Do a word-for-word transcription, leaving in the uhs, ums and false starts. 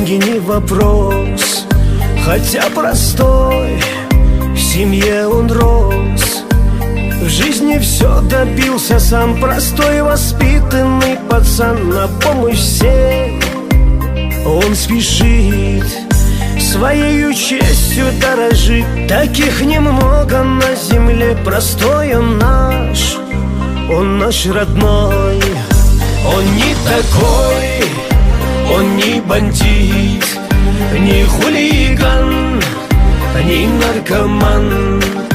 деньги не вопрос, хотя простой, в семье он рос. В жизни все добился сам, простой воспитанный пацан. На помощь всем он спешит, своею честью дорожит. Таких немного на земле, простой он наш, он наш родной. Он не такой, он не бандит, не хулиган, не наркоман.